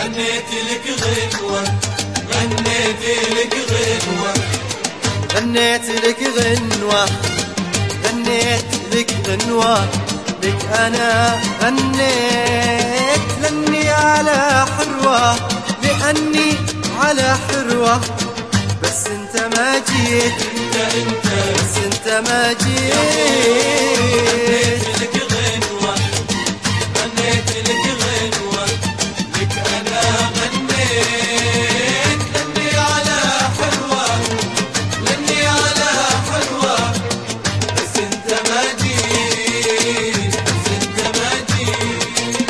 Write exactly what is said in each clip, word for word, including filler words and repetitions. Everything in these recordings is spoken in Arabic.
غنيت لك غنوة غنيت لك غنوة غنيت لك غنوة غنيت لك غنوة لك أنا غنيت لأني على حروة لأني على حروة بس أنت ما جيت انت انت بس أنت ما جيت غنيت لك غنوة غنيت لك غنوة لك أنا غنيت لأني على حلوة لأني على حلوة بس أنت ما جيت بس أنت ما جيت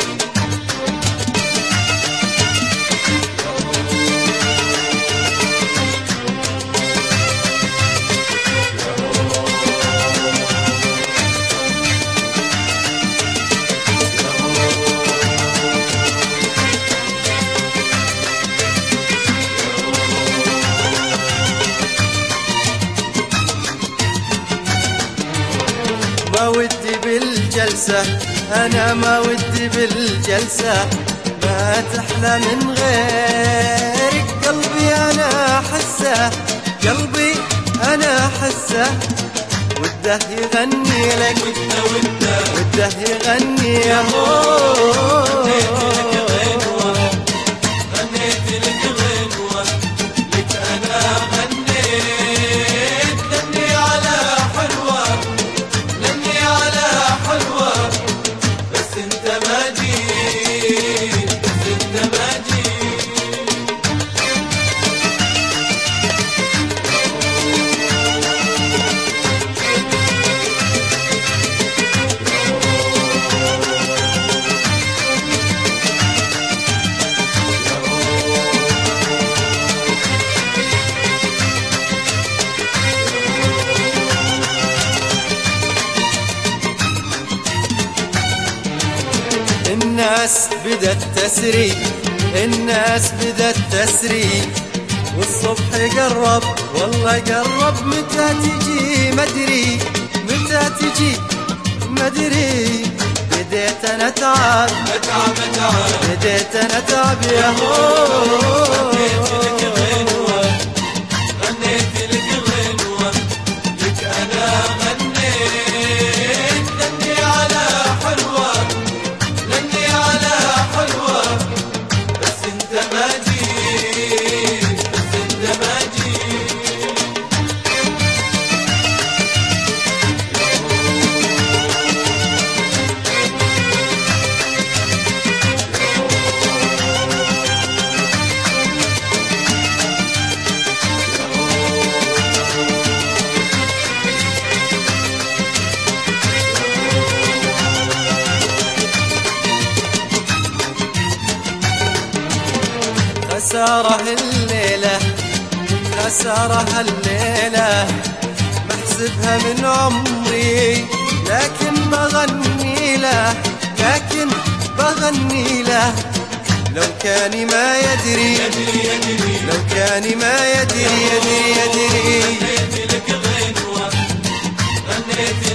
ما ودي بالجلسة أنا ما ودي بالجلسة ما تحلى من غيرك قلبي أنا أحسه قلبي أنا أحسه وده يغني لك وده وده وده يغني يا غنيت لك غنوة لك أنا غنيت لأني على حلوة لأني على حلوة بس أنت ما جيت بس أنت ما جيت الناس بدت تسري الناس بدت تسري والصبح قرب والله قرب متى تجي مدري متى تجي مدري بديت انا اتعب أتعب أتعب بديت انا اتعب يا هو غنيت لك غنوة غنيت لك غنوة لك أنا غنيت لأني على حلوة لأني على حلوة بس أنت ما جيت بس أنت ما جيت خسارة الليلة خسارة الليلة محسبها من عمري لكن بغني له لكن بغني له لو كان ما يدري يدري يدري لو كان ما يدري يدري يدري غنيت لك غنوة غنيت